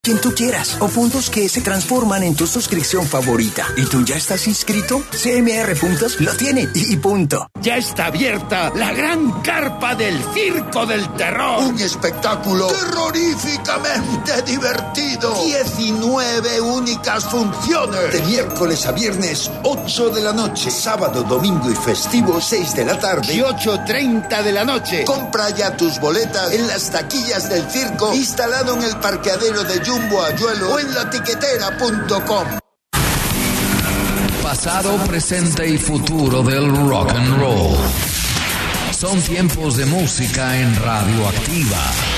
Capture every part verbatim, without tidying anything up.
quien tú quieras o puntos que se transforman en tu suscripción favorita. ¿Y tú ya estás inscrito? C M R Puntos lo tiene y, y punto. Ya está abierta la gran carpa del Circo del Terror. Un espectáculo terroríficamente divertido. diecinueve únicas funciones. De miércoles a viernes, ocho de la noche. Sábado, domingo y festivo, seis de la tarde. Y ocho treinta de la noche. Compra ya tus boletas en las taquillas del circo, instalado en el parqueadero de Jumbo Ayuelo o en la tiquetera punto com. Pasado, presente y futuro del rock and roll. Son tiempos de música en Radioactiva.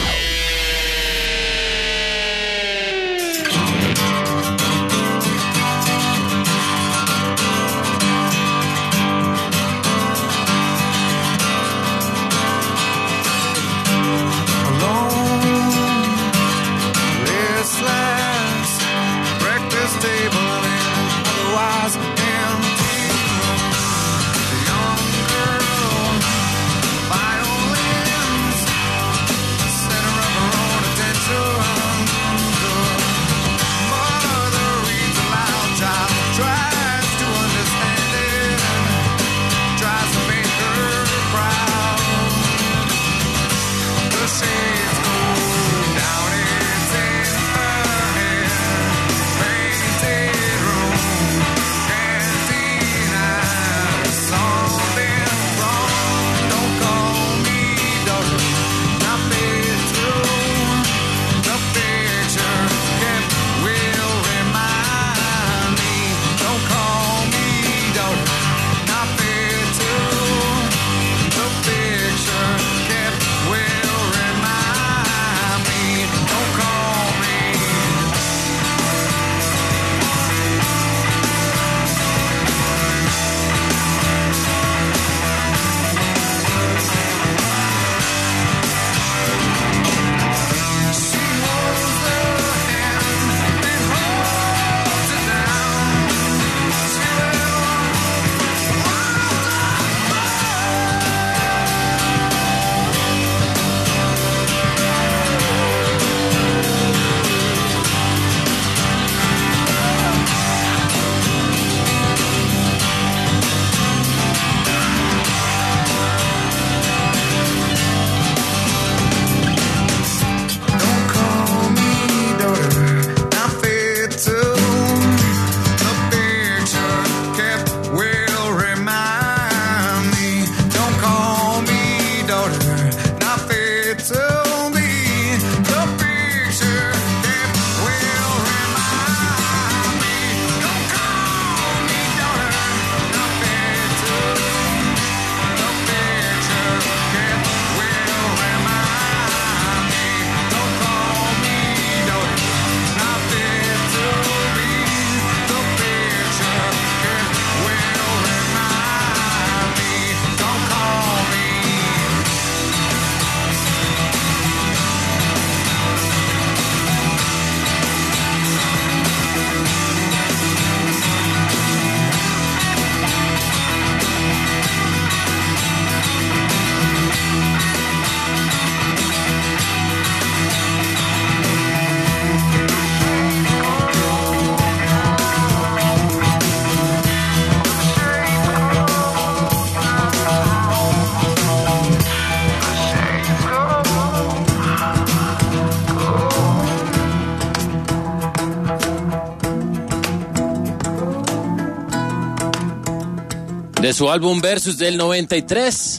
De su álbum Versus del noventa y tres,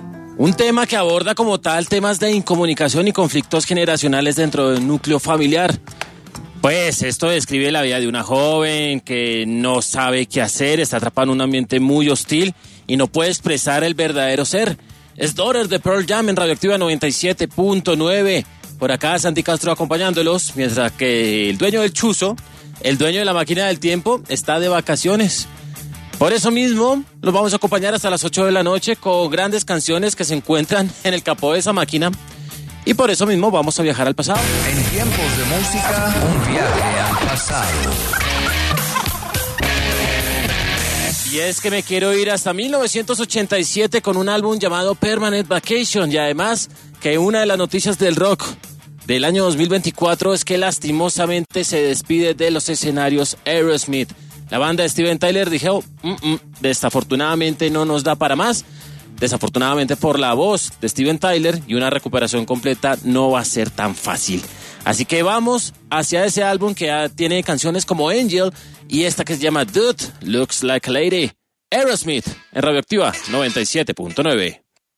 un tema que aborda como tal temas de incomunicación y conflictos generacionales dentro del núcleo familiar. Pues esto describe la vida de una joven que no sabe qué hacer, está atrapada en un ambiente muy hostil y no puede expresar el verdadero ser. Es Daughter de Pearl Jam en Radioactiva noventa y siete punto nueve. Por acá Santi Castro acompañándolos, mientras que el dueño del chuzo, el dueño de la máquina del tiempo, está de vacaciones. Por eso mismo, los vamos a acompañar hasta las ocho de la noche con grandes canciones que se encuentran en el capó de esa máquina. Y por eso mismo vamos a viajar al pasado. En tiempos de música, un viaje al pasado. Y es que me quiero ir hasta mil novecientos ochenta y siete con un álbum llamado Permanent Vacation. Y además que una de las noticias del rock del año dos mil veinticuatro es que lastimosamente se despide de los escenarios Aerosmith. La banda de Steven Tyler dijo, mm, mm, desafortunadamente no nos da para más. Desafortunadamente por la voz de Steven Tyler y una recuperación completa no va a ser tan fácil. Así que vamos hacia ese álbum que ya tiene canciones como Angel y esta que se llama Dude Looks Like a Lady. Aerosmith en Radioactiva noventa y siete punto nueve.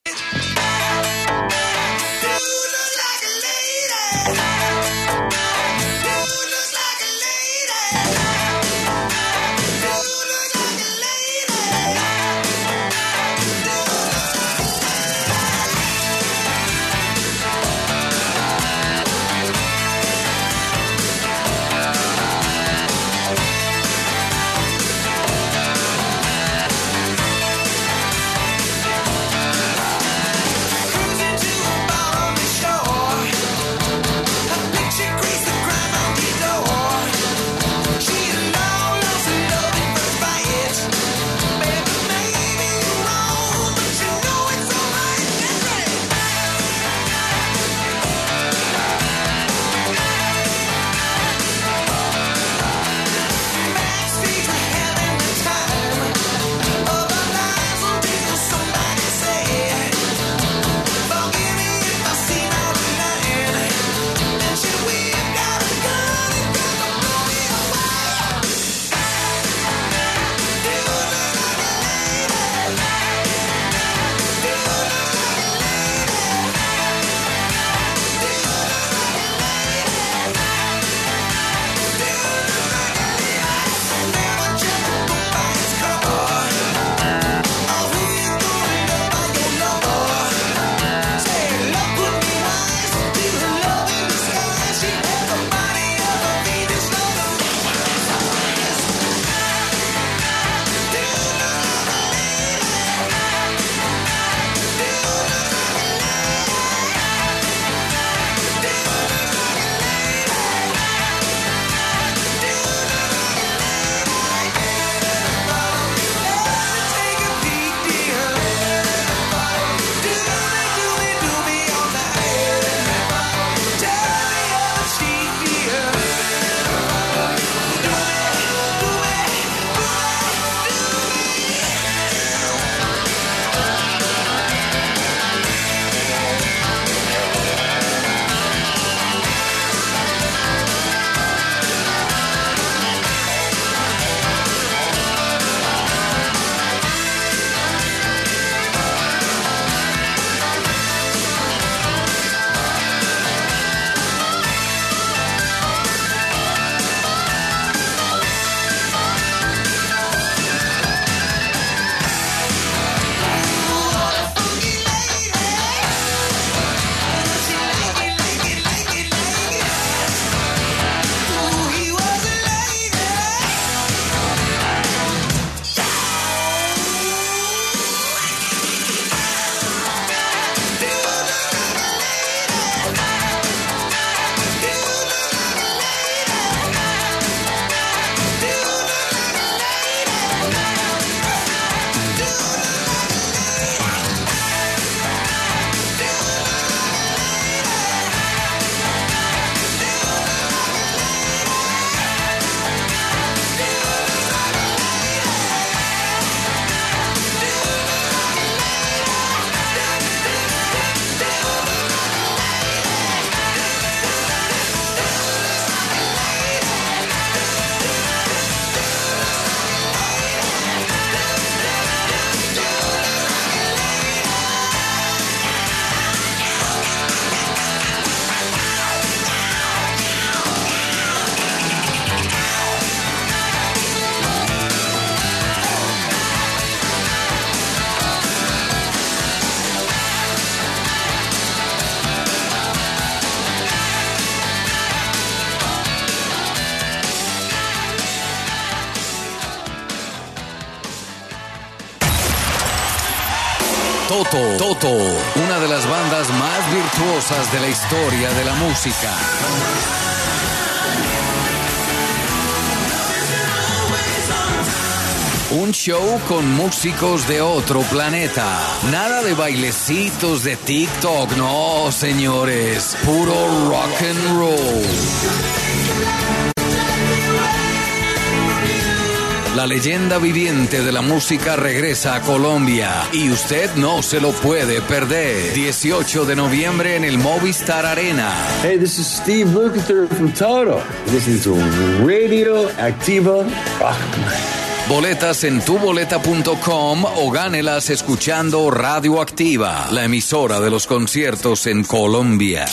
Toto, Toto, una de las bandas más virtuosas de la historia de la música. Un show con músicos de otro planeta. Nada de bailecitos de TikTok, no, señores. Puro rock and roll. La leyenda viviente de la música regresa a Colombia y usted no se lo puede perder. dieciocho de noviembre en el Movistar Arena. Hey, this is Steve Lukather from Toto. This is Radio Activa Rock. Boletas en tu boleta punto com o gánelas escuchando Radio Activa, la emisora de los conciertos en Colombia.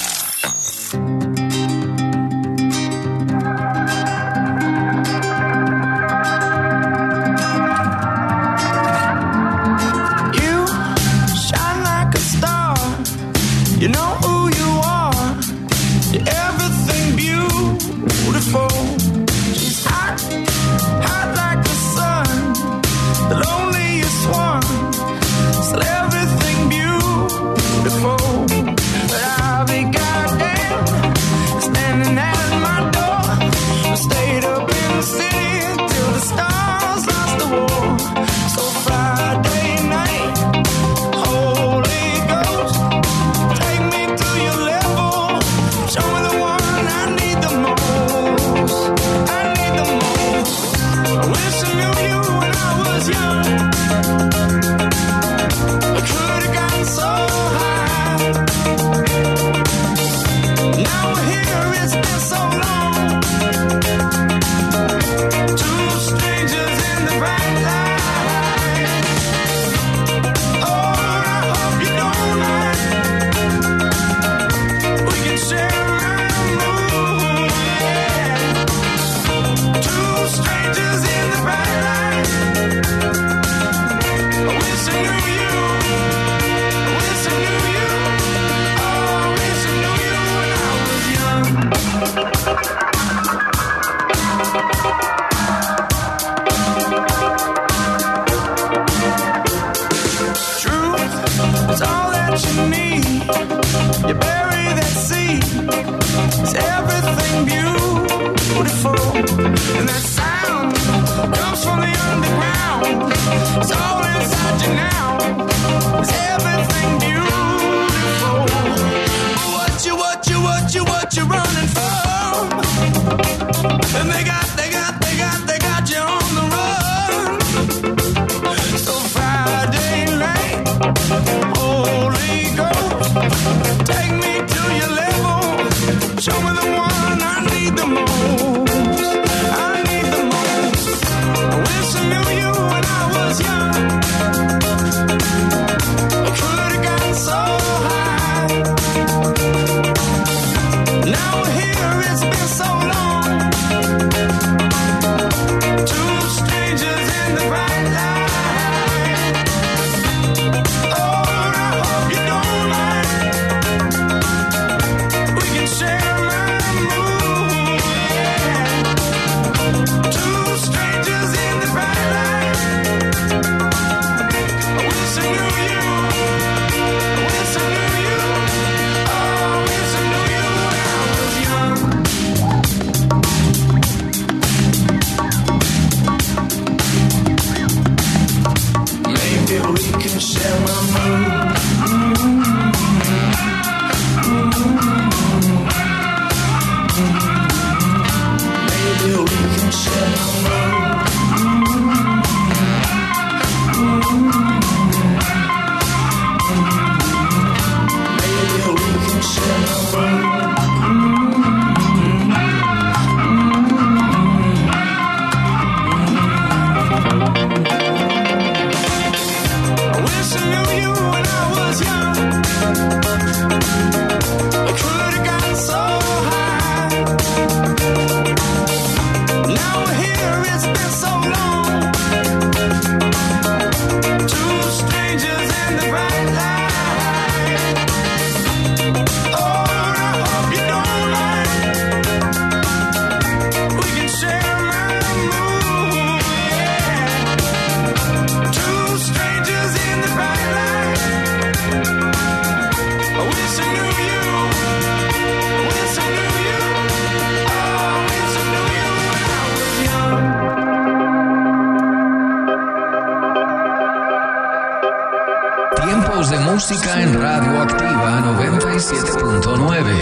Now here is música en Radioactiva noventa y siete punto nueve.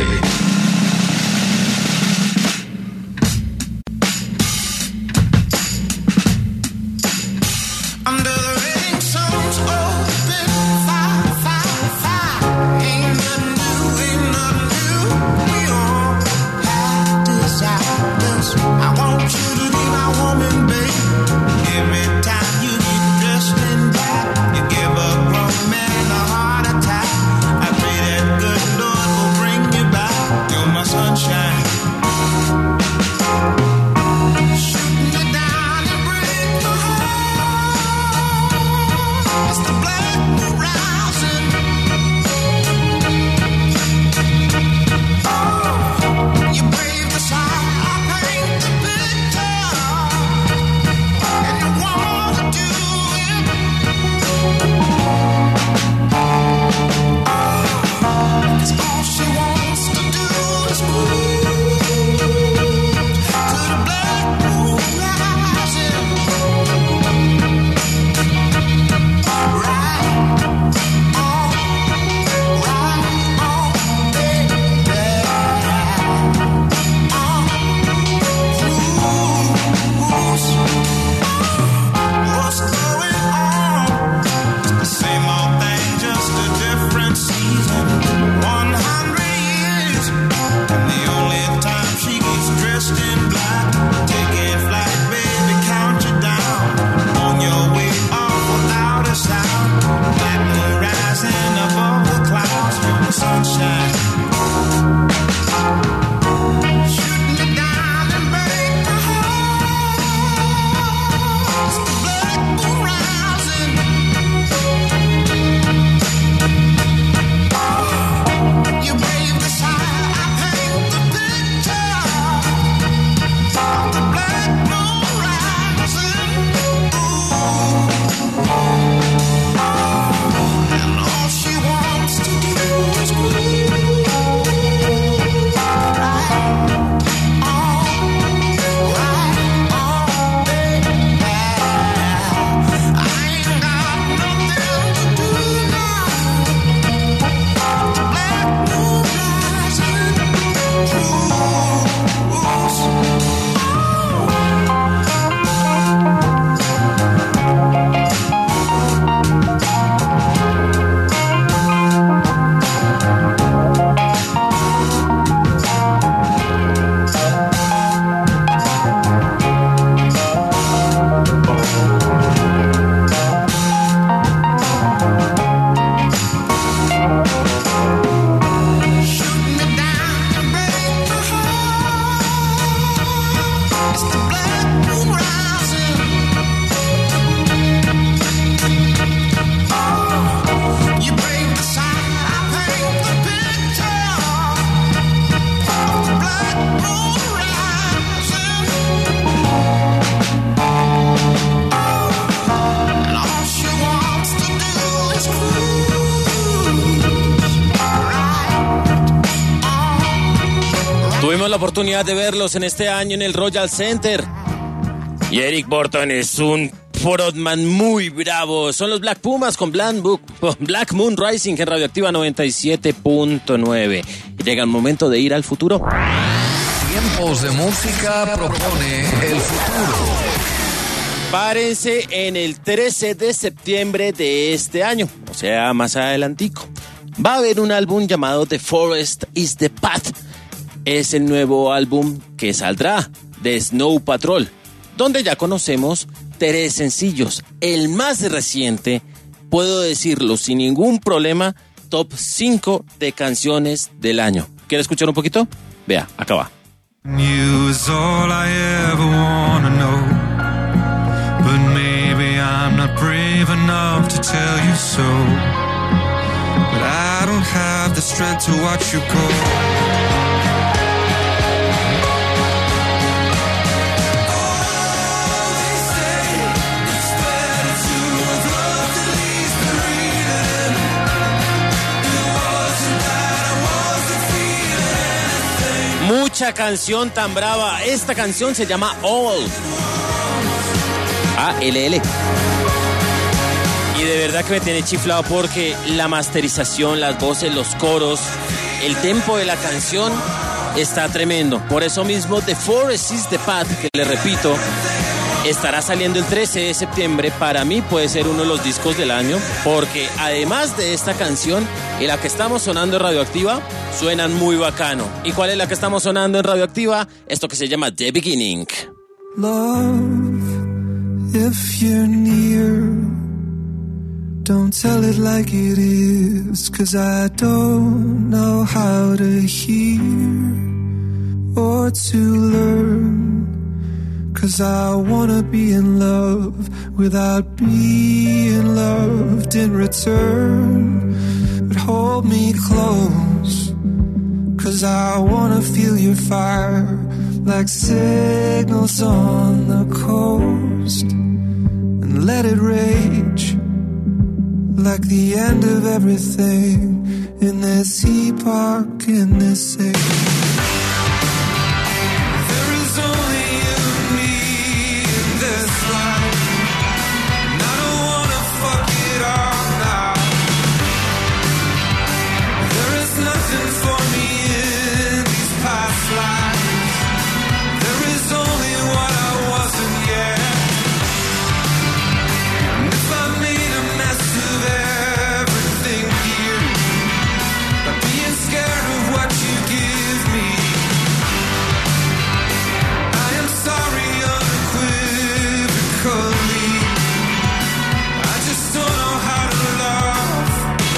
Tuvimos la oportunidad de verlos en este año en el Royal Center. Y Eric Burton es un frontman muy bravo. Son los Black Pumas con Black Moon Rising en Radioactiva noventa y siete punto nueve. Y llega el momento de ir al futuro. Tiempos de Música propone el futuro. Párense en el trece de septiembre de este año, o sea, más adelantico. Va a haber un álbum llamado The Forest is the Path. Es el nuevo álbum que saldrá de Snow Patrol, donde ya conocemos tres sencillos. El más reciente, puedo decirlo sin ningún problema, top cinco de canciones del año. ¿Quiere escuchar un poquito? Vea, acá va. You is all I ever wanna know, but maybe I'm not brave enough to tell you so. But I don't have the strength to watch you go. Mucha canción tan brava. Esta canción se llama All. A L L. Y de verdad que me tiene chiflado porque la masterización, las voces, los coros, el tempo de la canción está tremendo. Por eso mismo The Forest is the Path, que le repito, estará saliendo el trece de septiembre. Para mí puede ser uno de los discos del año, porque además de esta canción y la que estamos sonando en Radioactiva, suenan muy bacano. ¿Y cuál es la que estamos sonando en Radioactiva? Esto que se llama The Beginning. Love, if you're near, don't tell it like it is, 'cause I don't know how to hear or to learn, 'cause I wanna be in love without being loved in return. But hold me close, 'cause I wanna feel your fire like signals on the coast, and let it rage like the end of everything in this epoch, in this age. There is only you and me in this life, and I don't wanna fuck it up now. There is nothing for me in these past lives. There is only what I wasn't yet. And if I made a mess of everything here, by being scared of what you give me, I am sorry unequivocally. I just don't know how to love.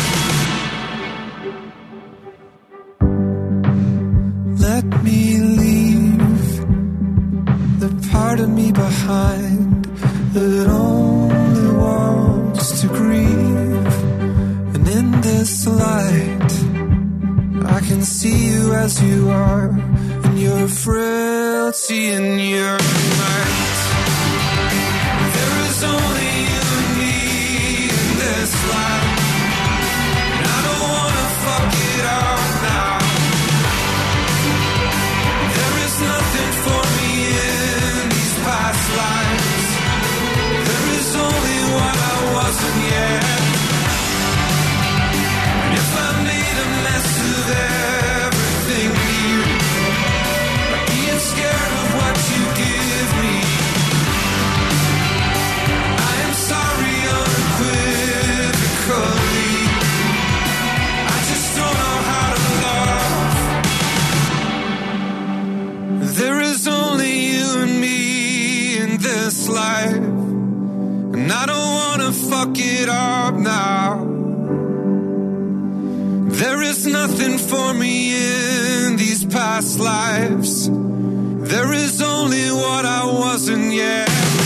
Let me leave the part of me behind that only wants to grieve. And in this light, I can see you as you are, in your frailty and your might. There is only you and me in this life, and I don't wanna fuck it up now. There is nothing for me in these past lives. There is only what I wasn't yet. And if I made a mess of everything here, by being scared of what you give me, I am sorry unequivocally. I just don't know how to love. There is only you and me in this life, and I don't wanna fuck it up now. There is nothing for me in these past lives. There is only what I wasn't yet.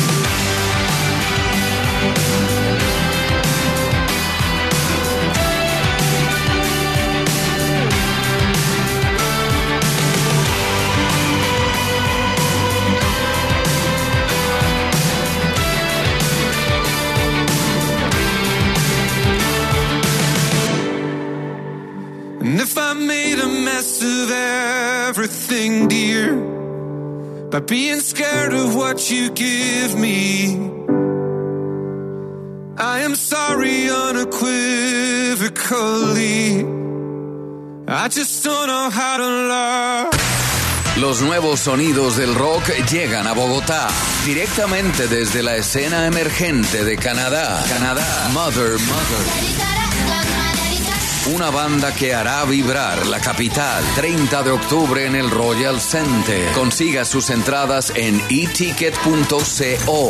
And if I made a mess of everything, dear, by being scared of what you give me, I am sorry unequivocally. I just don't know how to love. Los nuevos sonidos del rock llegan a Bogotá, directamente desde la escena emergente de Canadá. Canadá. Mother, Mother. Una banda que hará vibrar la capital. treinta de octubre en el Royal Center. Consiga sus entradas en e ticket punto co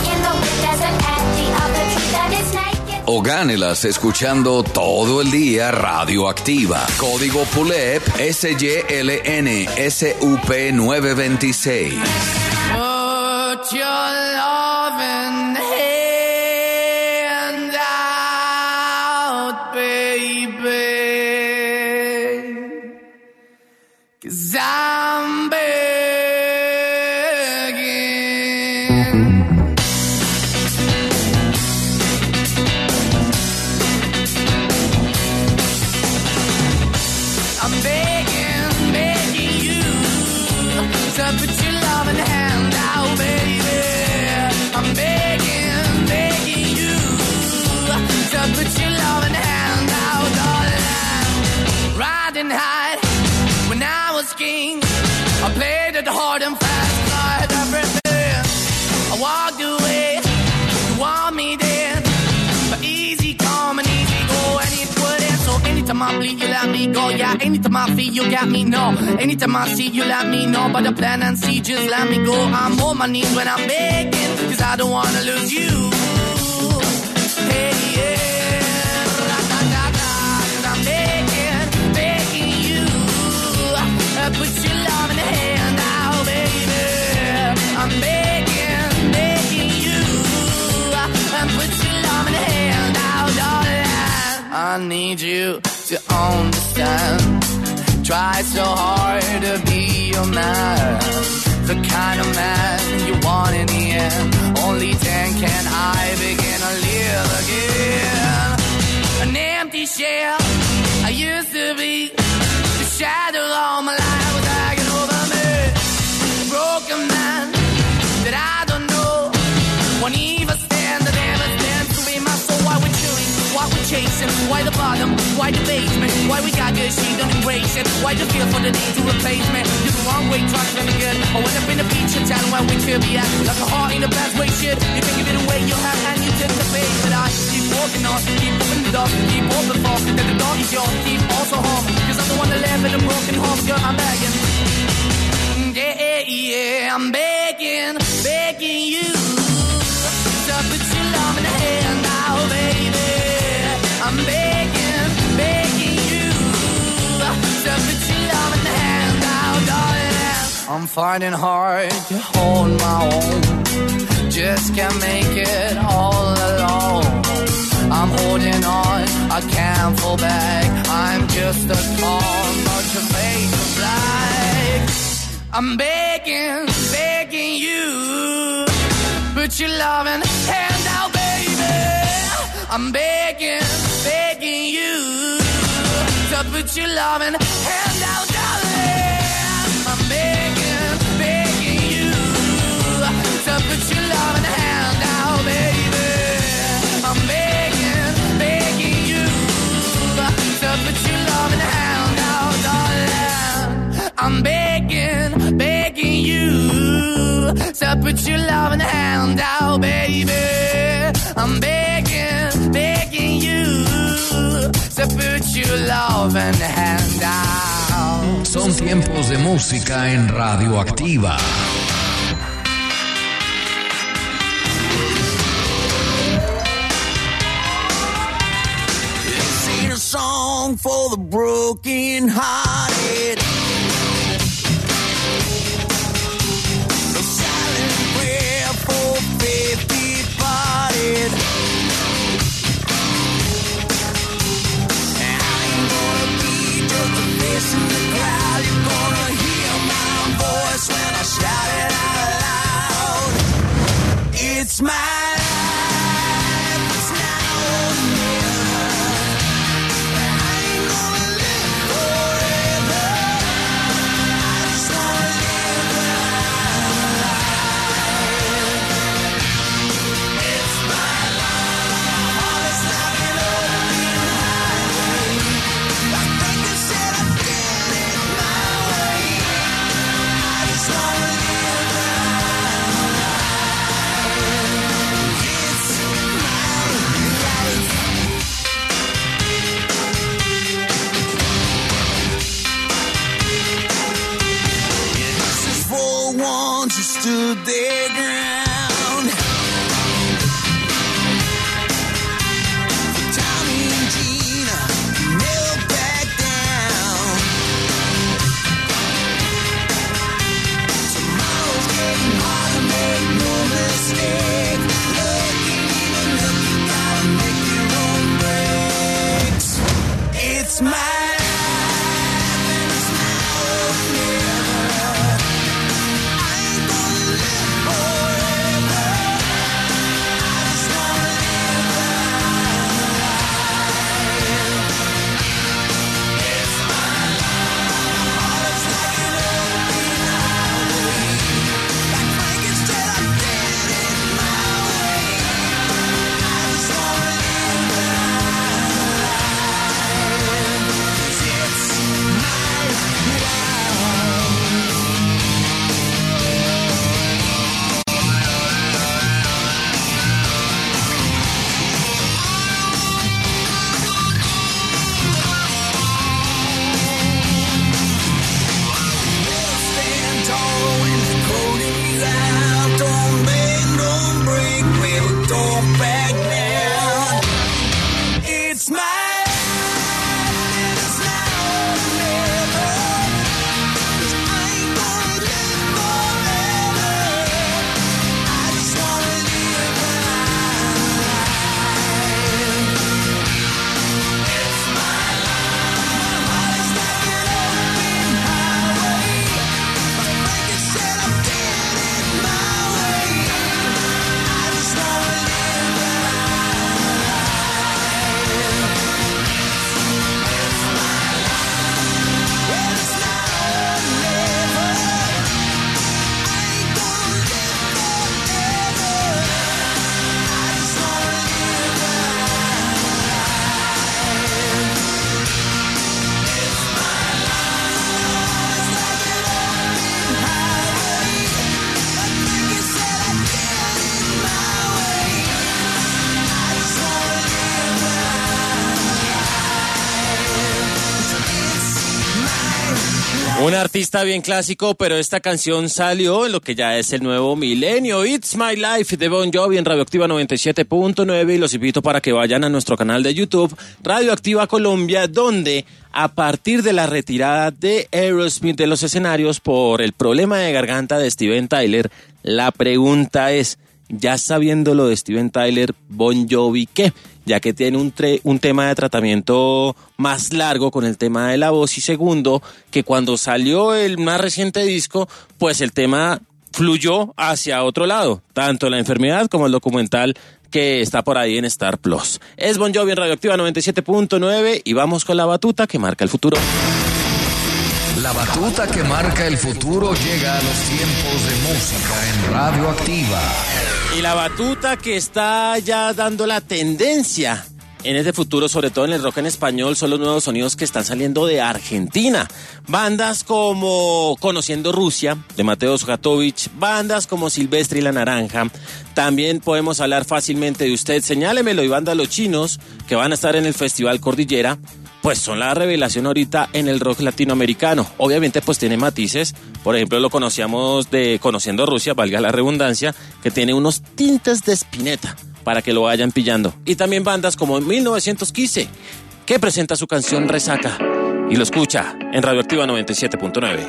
o gánelas escuchando todo el día Radioactiva. Código P U L E P S Y L N S U P nueve veintiséis. Put your loving hand out, baby, 'cause I'm begging. I'm begging, begging you to put your loving hand out, baby. Anytime I feel you got me, no. Anytime I see you, let me know. But the plan and see, just let me go. I'm on my knees when I'm begging, cause I don't wanna lose you. Hey, yeah, ra-da-da-da, cause I'm begging, begging you. Uh, put your love in the hand now, baby. I'm begging, begging you. Uh, put your love in the hand now, darling. I need you to understand. Try so hard to be your man, the kind of man you want in the end. Only then can I begin to live again. An empty shell I used to be, the shadow all my life was hanging over me. A broken man that I don't know won't even stand, that never stands to be my soul. Why we're chewing, why we're chasing, why the bottom, why the basement, why we got good, she don't embrace it, why the feel for the need to replace me. You're the wrong way, trying to be good. I went up in the feature town where we could be at, like a heart in a bad way, shit. You can give it away, you have, and you take the bait. But I keep walking on, keep moving the door, keep open for, that the door is yours, keep also home, cause I'm the one that live in a broken home, girl, I'm begging. Yeah, yeah, I'm begging, begging you to put your love in the hand now, baby. I'm begging, begging you to put your love in the hand now, darling. I'm finding hard to hold my own, just can't make it all alone. I'm holding on, I can't fall back. I'm just a call, not your face of black. I'm begging, begging you, put your loving hand out, baby. I'm begging, begging you, to put your loving hand out, darling. I'm begging, begging you, to put your loving hand out, baby. I'm begging, begging you, to put your loving hand out, darling. I'm begging, begging you, to put your loving hand out, baby. I'm begging, begging you, to put your loving hand out. Son tiempos de música en Radioactiva. This ain't a song for the broken hearted. A silent prayer for faith departed. And I ain't gonna be just a face in the crowd. You're gonna hear my voice when I shout it out loud. It's my life, it's now or never. I ain't gonna live forever. I just wanna live my life. It's my life, my heart is knocking over behind. I think I said I did it my way. I just wanna live my life. It's my life. This is for ones who stood their ground. For Tommy and Gina, who never back down. Tomorrow's getting harder, make no mistake. Looking, even looking, gotta make your own breaks. It's my life, and it's now or never. I ain't gonna live forever. Un artista bien clásico, pero esta canción salió en lo que ya es el nuevo milenio. It's My Life de Bon Jovi en Radioactiva noventa y siete punto nueve y los invito para que vayan a nuestro canal de YouTube, Radioactiva Colombia, donde a partir de la retirada de Aerosmith de los escenarios por el problema de garganta de Steven Tyler, la pregunta es, ya sabiendo lo de Steven Tyler, Bon Jovi, ¿qué? Ya que tiene un, tre- un tema de tratamiento más largo con el tema de la voz, y segundo, que cuando salió el más reciente disco, pues el tema fluyó hacia otro lado, tanto la enfermedad como el documental que está por ahí en Star Plus. Es Bon Jovi en Radioactiva noventa y siete punto nueve y vamos con la batuta que marca el futuro. La batuta que marca el futuro llega a los tiempos de música en Radioactiva. Y la batuta que está ya dando la tendencia en este futuro, sobre todo en el rock en español, son los nuevos sonidos que están saliendo de Argentina. Bandas como Conociendo Rusia, de Mateo Sujatovich, bandas como Silvestre y La Naranja. También podemos hablar fácilmente de Usted, Señálemelo, y banda Los Chinos, que van a estar en el Festival Cordillera. Pues son la revelación ahorita en el rock latinoamericano. Obviamente pues tiene matices. Por ejemplo, lo conocíamos de Conociendo Rusia, valga la redundancia, que tiene unos tintes de Spinetta, para que lo vayan pillando. Y también bandas como mil novecientos quince, que presenta su canción Resaca. Y lo escucha en Radioactiva noventa y siete punto nueve.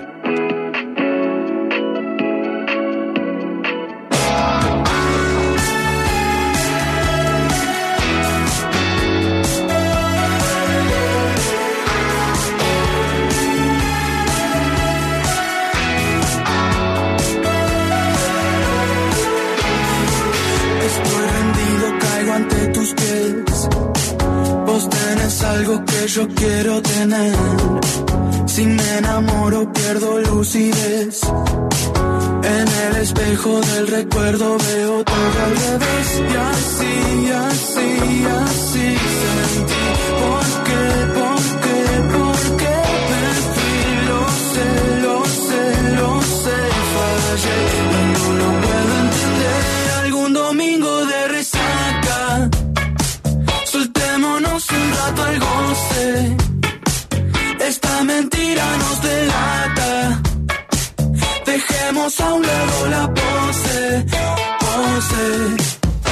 Algo que yo quiero tener. Si me enamoro pierdo lucidez. En el espejo del recuerdo veo todo al revés. Y así, así, así sentí. ¿Por qué, por qué, por qué me fui? Lo sé, lo sé, lo sé, fallé. No lo puedo entender. Algún domingo de resaca, soltémonos un rato al goce. Esta mentira nos delata. Dejemos a un lado la pose, pose.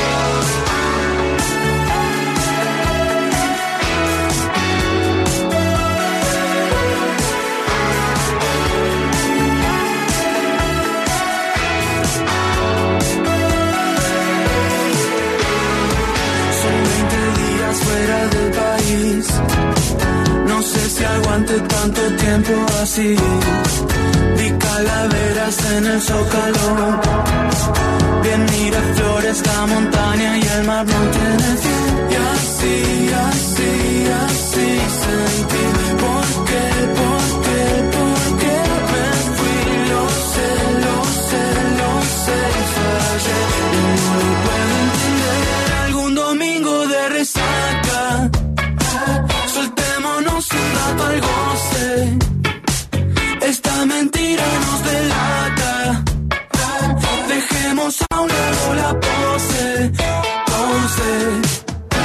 Fuera del país, no sé si aguante tanto tiempo así. Vi calaveras en el Zócalo, bien mira flores, la montaña y el mar no tiene fin. Y así, así, así sentí. ¿Por qué, por qué, por qué me fui? Lo sé, lo sé, lo sé, fallé. No lo puedo entender. Algún domingo de resaca, soltémonos un rato al goce. Esta mentira nos delata. Dejemos a un lado la pose, pose.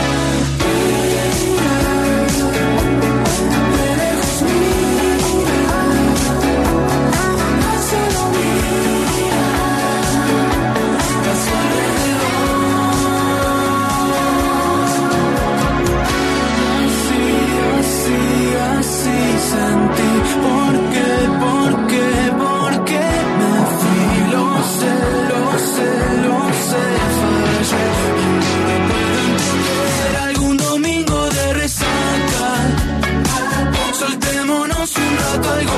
¿Por qué, por qué, por qué me fui? Lo sé, lo sé, lo sé, fallé. No puedo entender. Algún domingo de resaca, soltémonos un rato al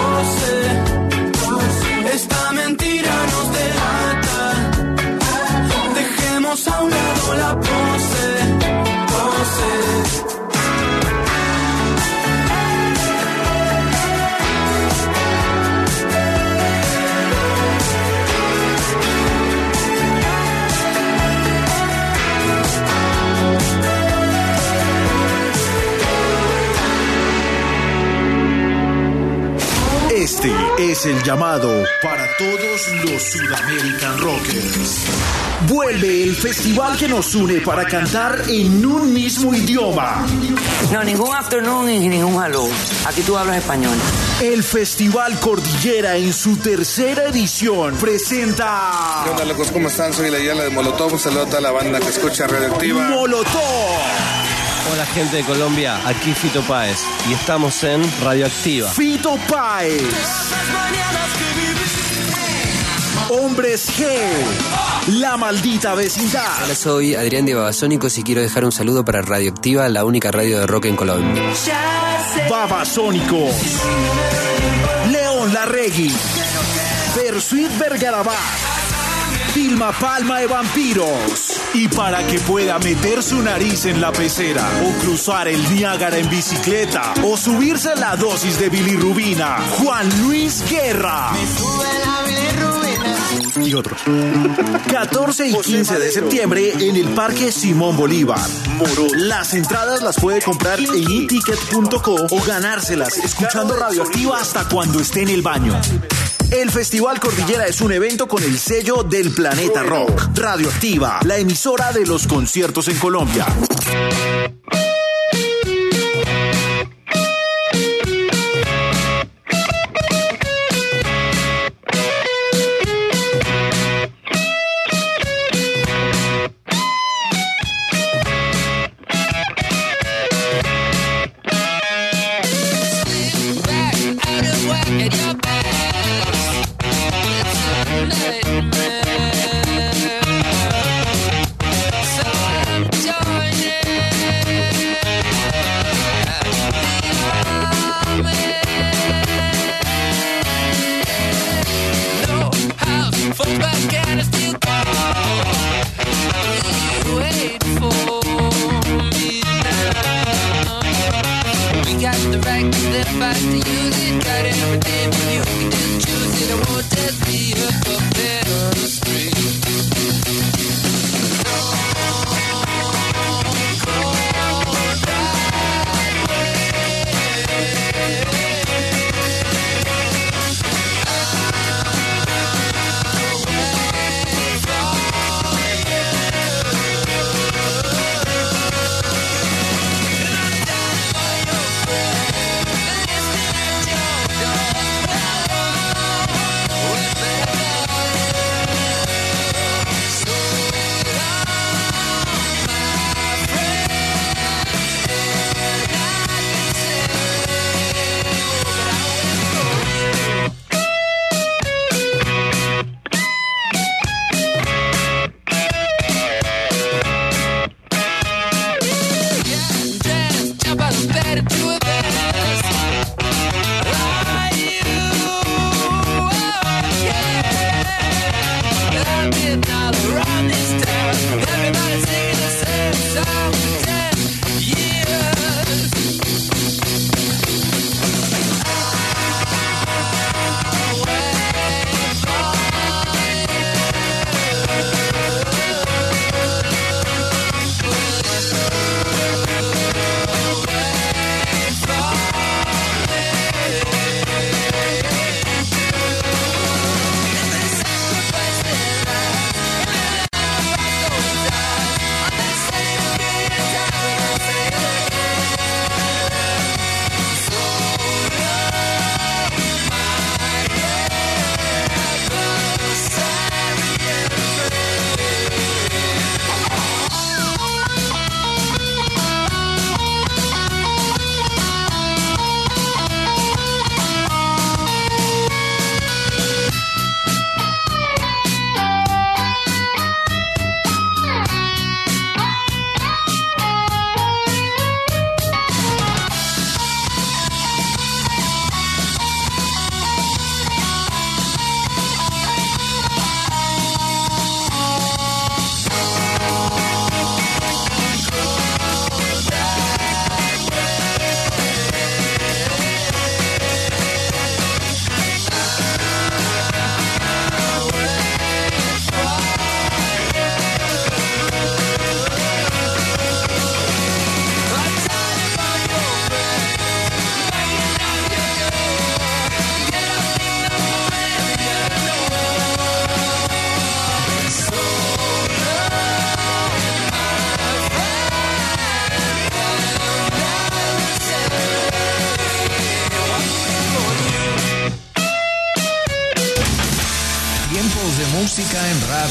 goce. Esta mentira nos delata. Dejemos a un lado la pose, pose. Este es el llamado para todos los Sudamerican Rockers. Vuelve el festival que nos une para cantar en un mismo idioma. No, ningún afternoon y ningún hello. Aquí tú hablas español. El Festival Cordillera en su tercera edición presenta... ¿Qué onda, locos? ¿Cómo están? Soy la Yala de Molotov. Un saludo a toda la banda que escucha Radioactiva. ¡Molotov! Hola, gente de Colombia. Aquí Fito Páez. Y estamos en Radioactiva. Fito Páez. Hombres G. La Maldita Vecindad. Hola, soy Adrián de Babasónicos y quiero dejar un saludo para Radioactiva, la única radio de rock en Colombia. Babasónicos. León Larregui. Persuit Vergarabat. Vilma Palma de Vampiros. Y para que pueda meter su nariz en la pecera, o cruzar el Niágara en bicicleta, o subirse a la dosis de bilirrubina, Juan Luis Guerra. Me sube la bilirrubina. Y otros. catorce y quince de septiembre en el Parque Simón Bolívar. Las entradas las puede comprar en e ticket punto co o ganárselas escuchando Radioactiva hasta cuando esté en el baño. El Festival Cordillera es un evento con el sello del Planeta Rock. Radioactiva, la emisora de los conciertos en Colombia. So I'm joining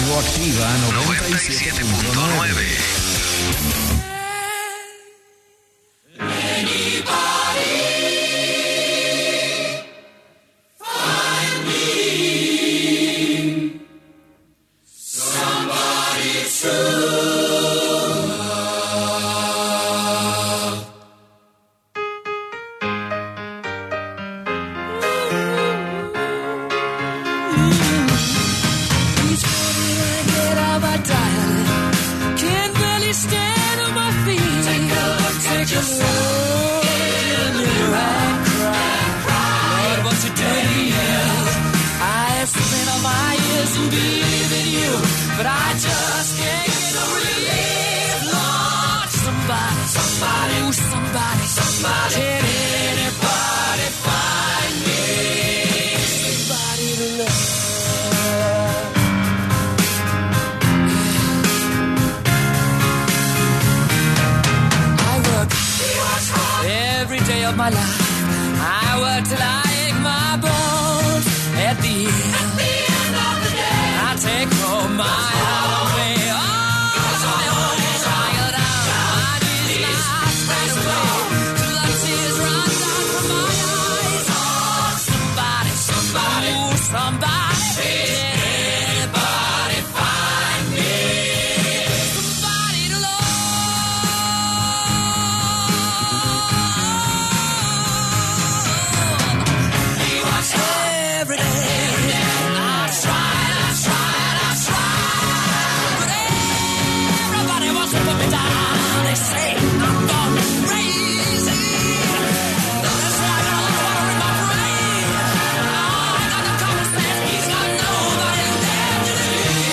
Radioactiva noventa y siete punto nueve. My life, I work till I ache my bones. At the end, At the end of the day, I take home my holiday. Oh, I always hang down. My knees not straight away till the tears run down from my eyes. Oh, somebody, somebody, ooh, somebody, did anybody find me? Somebody to love. Every day, every day, I tried, I tried, I tried, but everybody wants to put me down. They say I'm gone crazy. That's why I got a lot of water in my brain. Oh, I got no common sense. He's got nobody left to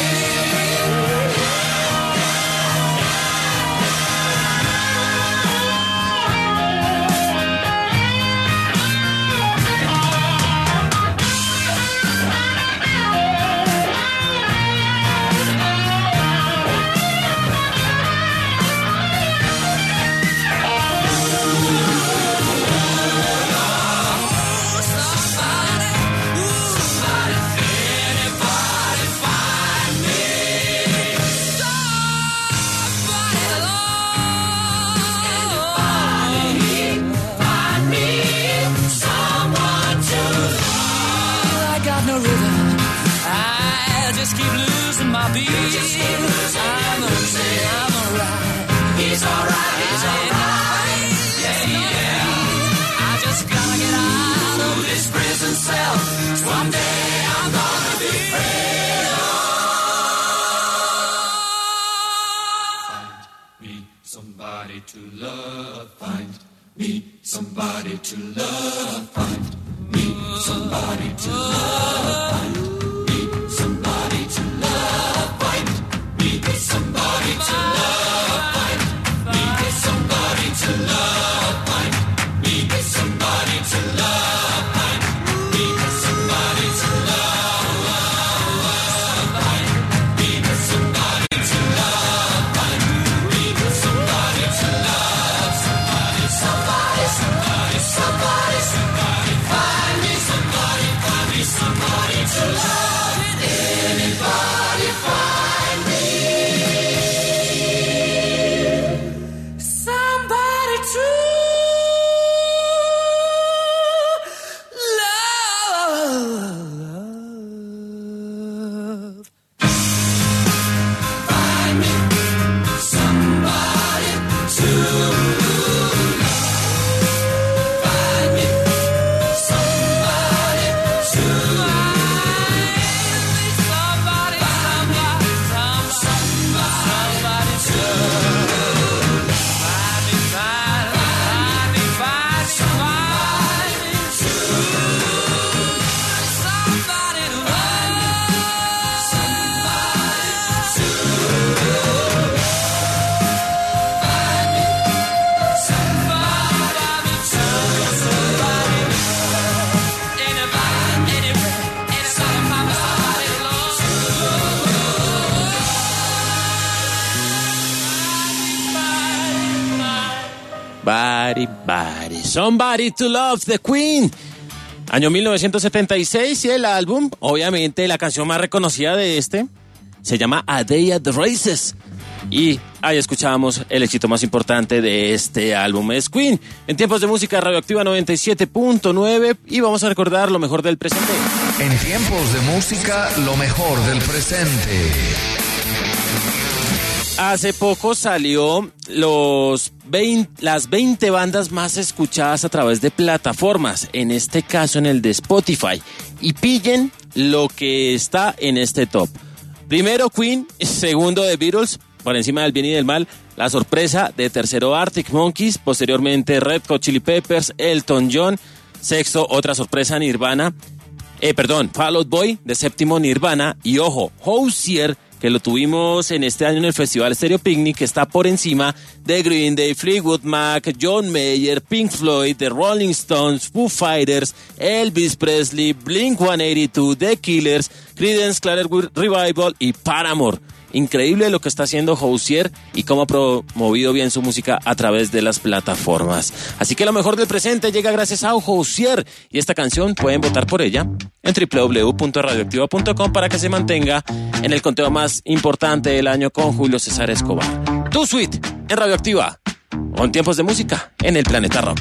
somebody to love, find me somebody to love, find me somebody to love, find me somebody to love, find me somebody to love, find me somebody to love, find me somebody to love, find me somebody to love, find me somebody to love, find me somebody to love, somebody, somebody, somebody, somebody, somebody, find me somebody, find me somebody to love. Anybody find me somebody to love. Find me somebody to love. Find me somebody to somebody, somebody, somebody, somebody to find me, find, find me, find somebody to somebody to love, somebody to find me somebody to somebody, anybody, anywhere, anybody, find somebody to love. Body, body, Somebody to Love, The Queen. Año mil novecientos setenta y seis y el álbum, obviamente la canción más reconocida de este, Se llama A Day at the Races. Y ahí escuchábamos el éxito más importante de este álbum. Es Queen, en tiempos de música Radioactiva noventa y siete punto nueve, y vamos a recordar lo mejor del presente. En tiempos de música, lo mejor del presente. Hace poco salió los veinte, las veinte bandas más escuchadas a través de plataformas, en este caso en el de Spotify. Y pillen lo que está en este top. Primero Queen, segundo The Beatles, por encima del bien y del mal. La sorpresa de tercero Arctic Monkeys, posteriormente Red Hot Chili Peppers, Elton John. Sexto, otra sorpresa, Nirvana. Eh, perdón, Fall Out Boy, de séptimo Nirvana. Y ojo, Hozier, que lo tuvimos en este año en el Festival Stereo Picnic, que está por encima de Green Day, Fleetwood Mac, John Mayer, Pink Floyd, The Rolling Stones, Foo Fighters, Elvis Presley, Blink ciento ochenta y dos, The Killers, Creedence Clearwater Revival y Paramore. Increíble lo que está haciendo Hozier y cómo ha promovido bien su música a través de las plataformas. Así que lo mejor del presente llega gracias a Hozier, y esta canción pueden votar por ella en doble u doble u doble u punto radioactiva punto com para que se mantenga en el conteo más importante del año con Julio César Escobar. Tu Suite en Radioactiva, o en tiempos de música en el Planeta Rock.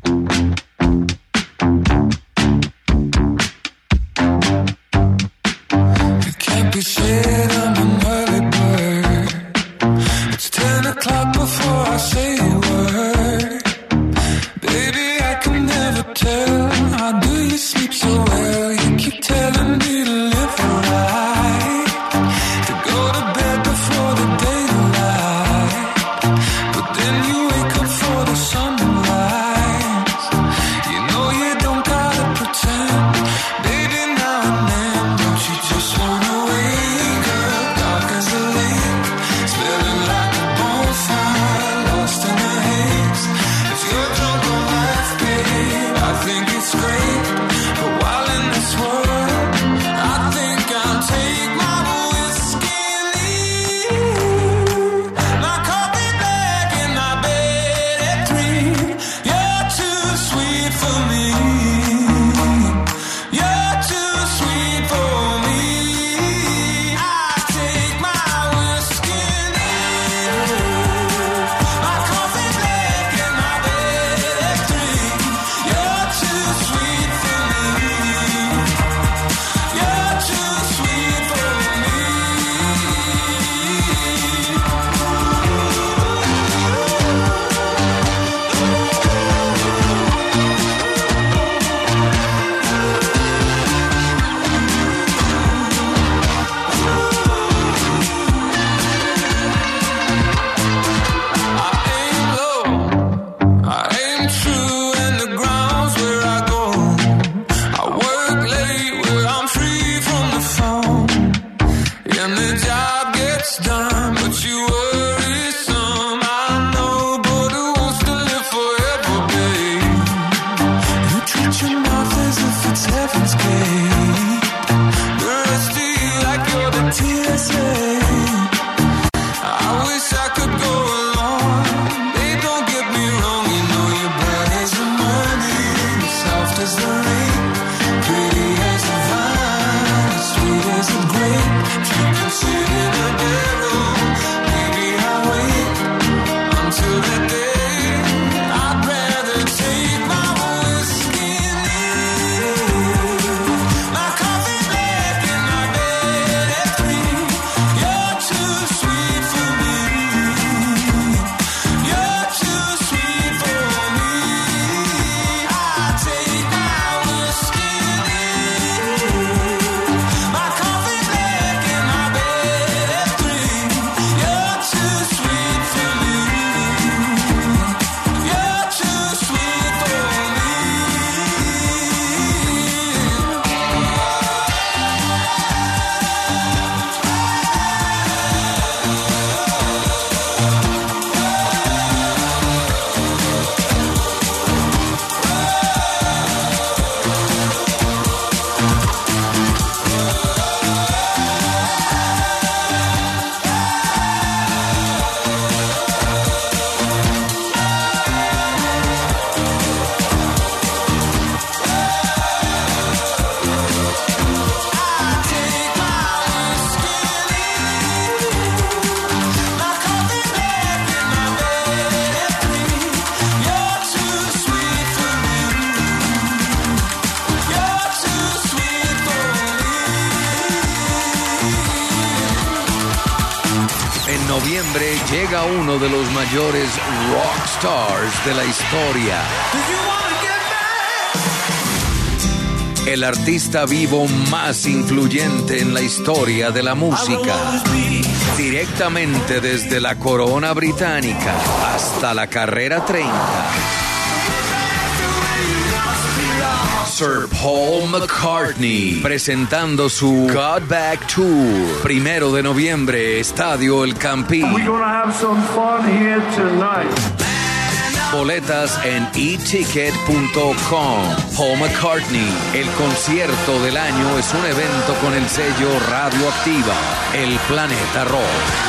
Ten o'clock before I say a word. Baby, I can never tell. How do you sleep so well? You keep telling me to live right, to go to bed before the daylight, but then you wake up for the sunrise. You know you don't gotta pretend. Baby, now and then, don't you just wanna wake up dark as a lake, smelling like lost in the haze. If you're drunk on life, babe, I think it's great. But while in this world, I think I'll take my whiskey and leave. My coffee black in my bed at three. You're too sweet for me. You're too sweet for me. I take my whiskey and leave. Sitting in a barrel. En noviembre llega uno de los mayores rock stars de la historia. El artista vivo más influyente en la historia de la música. Directamente desde la corona británica hasta la carrera treinta. Sir Paul McCartney, presentando su Got Back Tour. Primero de noviembre, Estadio El Campín. Boletas en e ticket punto com. Paul McCartney, el concierto del año, es un evento con el sello Radioactiva, el Planeta Rock.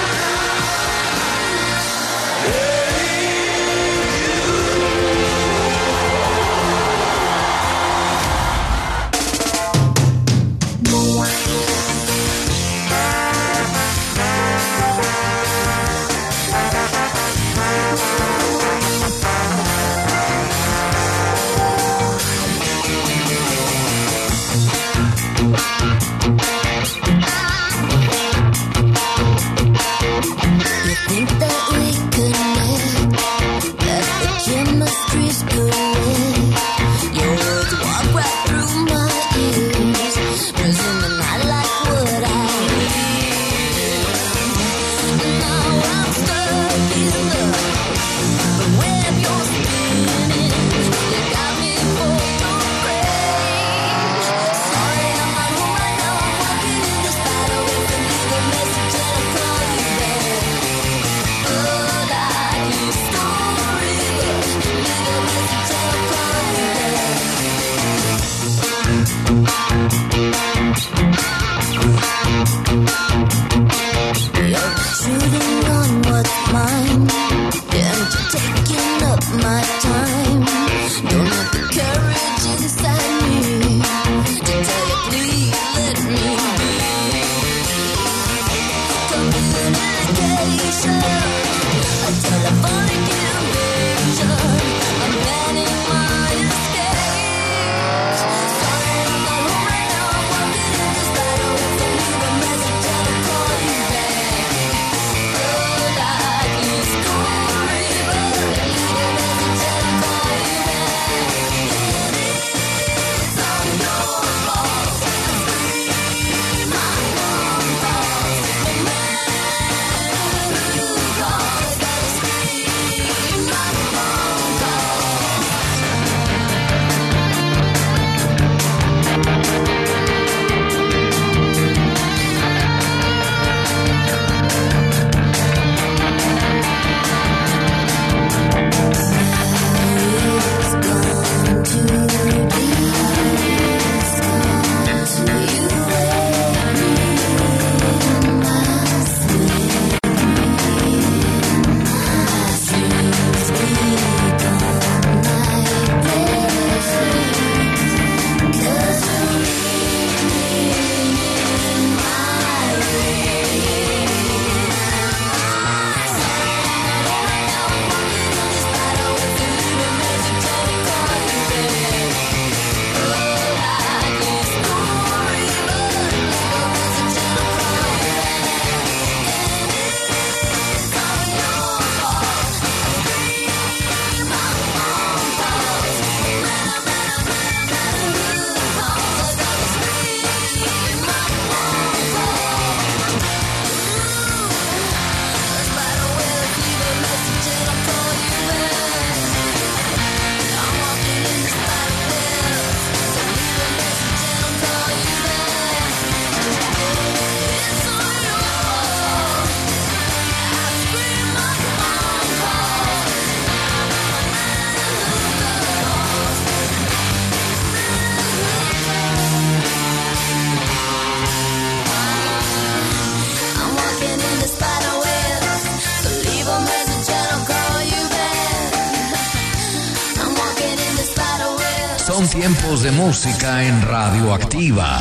Son tiempos de música en Radioactiva.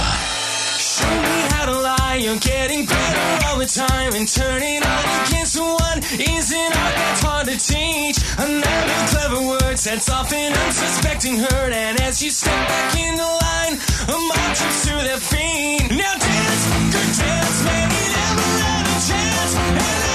You're getting better all the time, and turning on against one isn't art that's hard to teach. Another clever word sets off an unsuspecting hurt, and as you step back in the line, a mob trips to their feet. Now dance, good dance, man, you never had a chance. And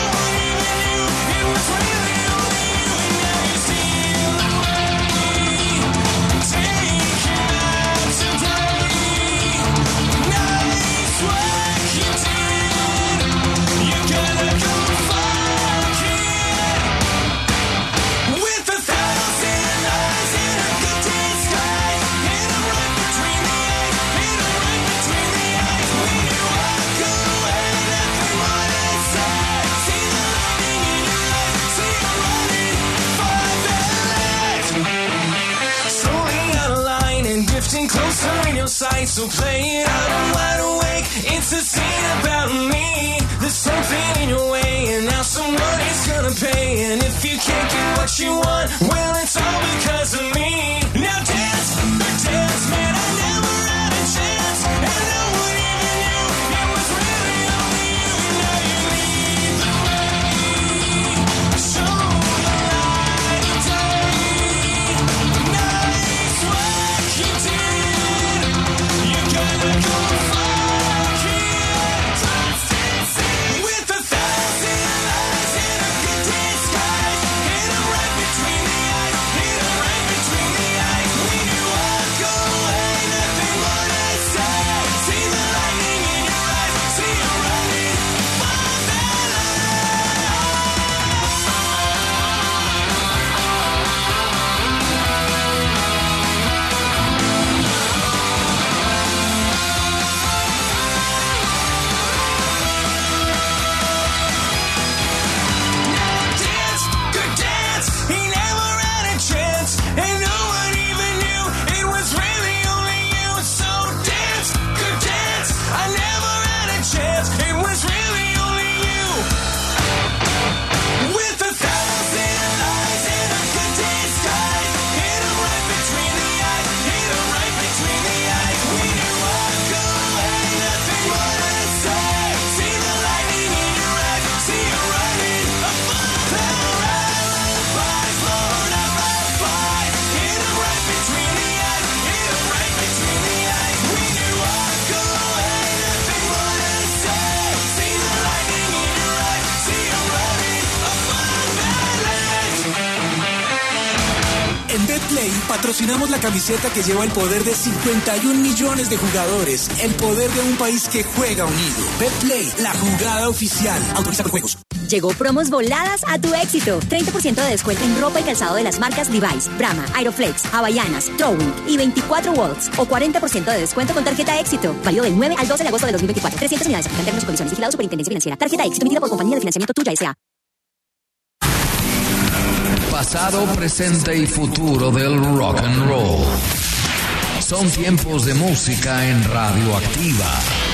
night, so play it out, I'm wide awake. It's a scene about me. There's something in your way, and now somebody's gonna pay. And if you can't get what you want, well, it's all because of me. Now dance, dance, man, I never had a chance, and no one even knew it was really only you. Now you lead the way, show the light of day. Nice work you did. You gotta go far here. With a thousand lies in a good disguise. Hit 'em right between the eyes. Hit 'em right between the eyes. When you walk away, nothing more to say. See the lightning in your eyes. See you running for that dance, good dance. He never had a chance, and no one even knew it was really only you. So dance, good dance. I never had a chance, it was really only you. With a thousand lies in a good disguise. Hit 'em right between the eyes. Hit 'em right between the eyes. When you walk away, nothing more to say. See the lightning in your eyes. See you running for the ride. Fly, Lord, I ride, fly. Hit 'em right between the eyes. Hit 'em right between the eyes. When you walk away, nothing more to say. See the lightning in your eyes. See you running for the En Betplay patrocinamos la camiseta que lleva el poder de cincuenta y un millones de jugadores. El poder de un país que juega unido. Betplay, la jugada oficial. Autoriza con juegos. Llegó promos voladas a tu éxito. treinta por ciento de descuento en ropa y calzado de las marcas Levi's, Brahma, Aeroflex, Havaianas, Throwing y veinticuatro Waltz. O cuarenta por ciento de descuento con tarjeta éxito. Válido del nueve al doce de agosto de dos mil veinticuatro. trescientas unidades. Aplican términos y condiciones. Vigilado Superintendencia Financiera. Tarjeta éxito emitida por Compañía de Financiamiento Tuya S A Pasado, presente y futuro del rock and roll. Son tiempos de música en Radioactiva.